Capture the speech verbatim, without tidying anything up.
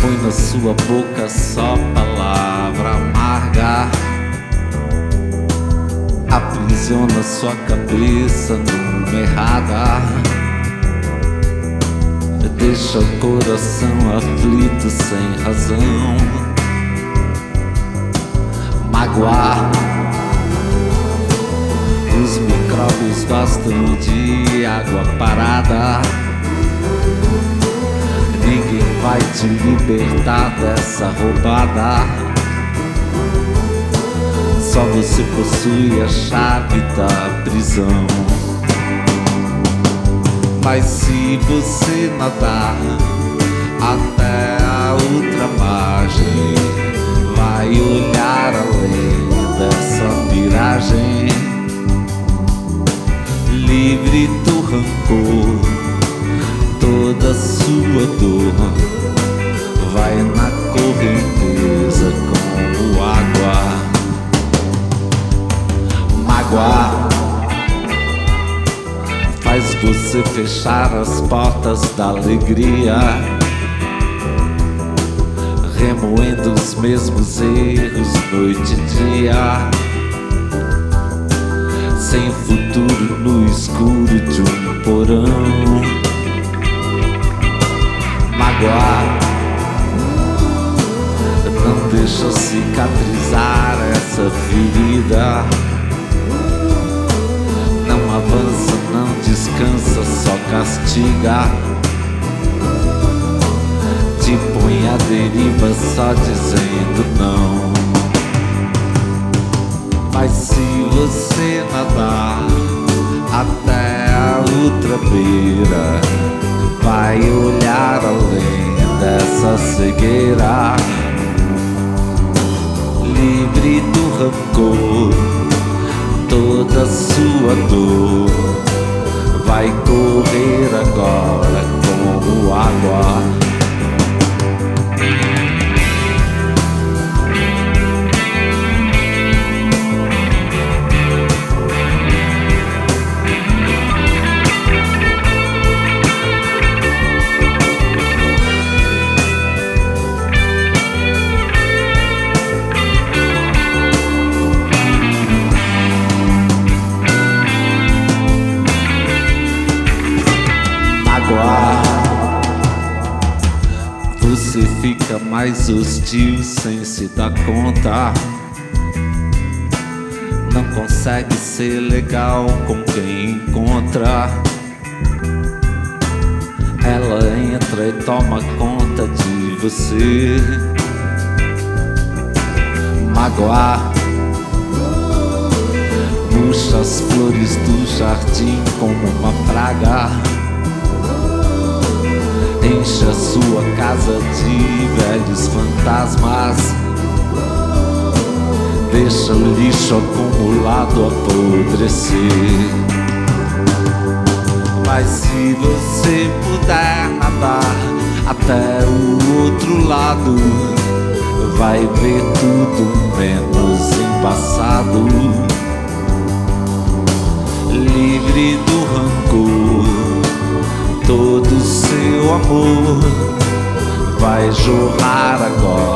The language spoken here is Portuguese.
põe na sua boca só palavra amarga, aprisiona sua cabeça numa errada, deixa o coração aflito sem razão. Magoar, os micróbios gostam de água parada. Ninguém vai te libertar dessa roubada. Só você possui a chave da prisão. Mas se você nadar até a outra margem, vai olhar além dessa miragem, livre do rancor, toda sua dor vai na correnteza como água. Magoar faz você fechar as portas da alegria, remoendo os mesmos erros noite e dia, sem futuro no escuro de um porão. Magoar não deixa cicatrizar essa ferida, não avança, não descansa, só castiga, te põe à deriva só dizendo não. Mas se você nadar até a outra beira, vai olhar além dessa cegueira, livre do rancor, toda sua dor vai correr agora como água. Você fica mais hostil sem se dar conta, não consegue ser legal com quem encontra. Ela entra e toma conta de você. Magoar, puxa as flores do jardim como uma praga, enche a sua casa de velhos fantasmas, deixa o lixo acumulado apodrecer. Mas se você puder nadar até o outro lado, vai ver tudo menos embaçado, livre do rancor, todo seu amor vai jorrar agora